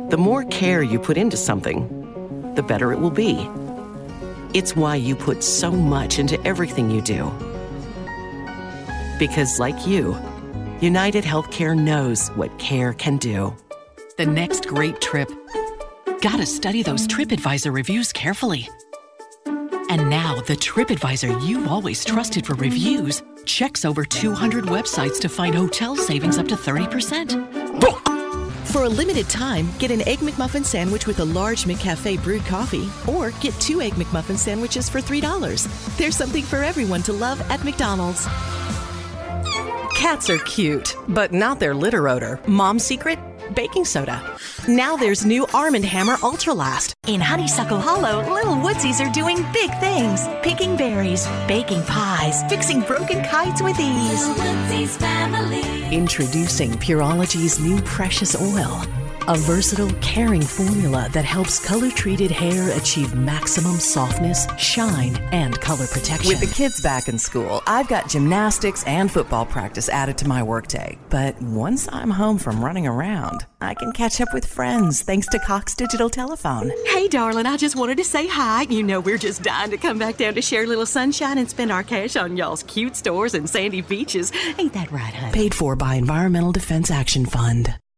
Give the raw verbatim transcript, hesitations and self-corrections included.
The more care you put into something, the better it will be. It's why you put so much into everything you do. Because like you, United Healthcare knows what care can do. The next great trip. Gotta study those TripAdvisor reviews carefully. And now the TripAdvisor you've always trusted for reviews checks over two hundred websites to find hotel savings up to thirty percent. For a limited time, get an Egg McMuffin sandwich with a large McCafe brewed coffee, or get two Egg McMuffin sandwiches for three dollars. There's something for everyone to love at McDonald's. Cats are cute, but not their litter odor. Mom's secret? Baking soda. Now there's new Arm and Hammer Ultra Last. In Honeysuckle Hollow, little Woodsies are doing big things. Picking berries, baking pies, fixing broken kites with ease. The Woodsies family. Introducing Pureology's new Precious Oil, a versatile, caring formula that helps color-treated hair achieve maximum softness, shine, and color protection. With the kids back in school, I've got gymnastics and football practice added to my workday. But once I'm home from running around, I can catch up with friends thanks to Cox Digital Telephone. Hey, darling, I just wanted to say hi. You know we're just dying to come back down to share a little sunshine and spend our cash on y'all's cute stores and sandy beaches. Ain't that right, honey? Paid for by Environmental Defense Action Fund.